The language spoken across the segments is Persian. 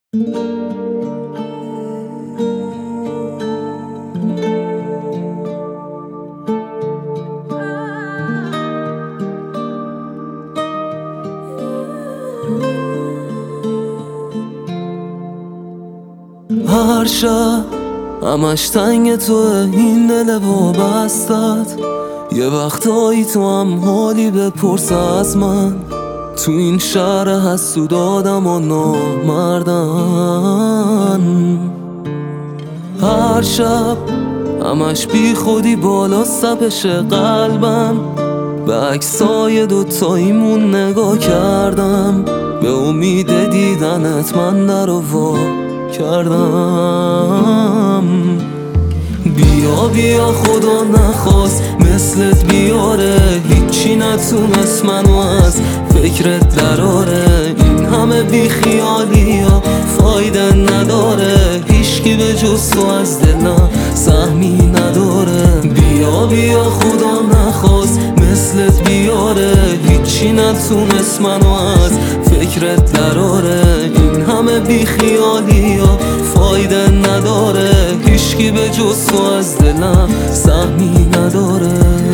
هر شب همش تنگ توه این دل وابستت. یه وقتایی تو هم حالی بپرس از من. تو این شهر حسود آدم و نامردن. هر شب همش بی خودی بالا سپش قلبم. به عکسای دوتاییمون نگاه کردم. به امید دیدنت من در و وا کردم. بیا بیا خدا نخواست مثلت بیاره. هیچی نتونست منو از فکرت دراره. این همه بی خیالی ها فایده نداره. هیچکی به جز تو از دلم سهمی نداره. بیا بیا خدا نخواست مثلت بیاره. هیچی نتونست منو از فکرت دراره. این همه بی خیالی ها فایده نداره. هیچکی به جز تو از دلم سهمی نداره.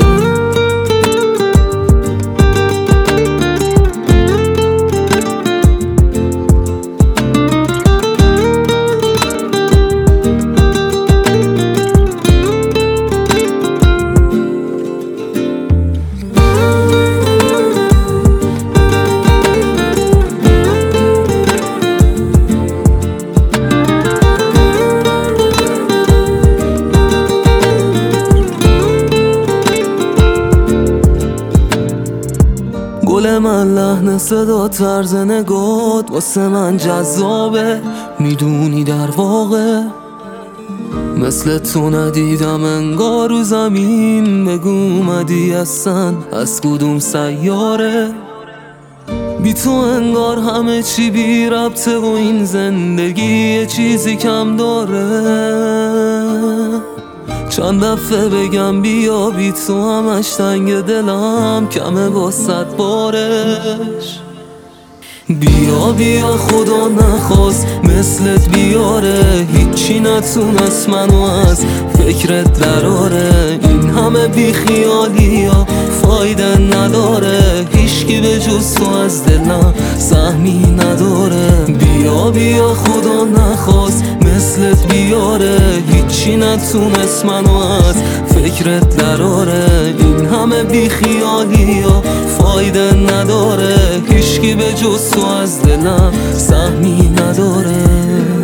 گل من لحن صدا طرز نگات واسه من جذابه. میدونی در واقع مثل تو ندیدم انگار رو زمین. بگو اومدی اصلا از کدوم سیاره. بی تو انگار همه چی بی ربطه و این زندگی یه چیزی کم داره. چند دفعه بگم بیا بی تو همش تنگ دلم کمه با 100 بارش. بیا بیا خدا نخواست مثلت بیاره. هیچی نتونست منو از فکرت دراره. این همه بی خیالی ها فایده نداره. هیچکی به جز تو از دلم سهمی نداره. بیا بیا خدا نخواست مثلت بیاره. هیچی نتونست منو از فکرت دراره. این همه بی خیالی ها فایده نداره. هیچکی به جز تو از دلم سهمی نداره.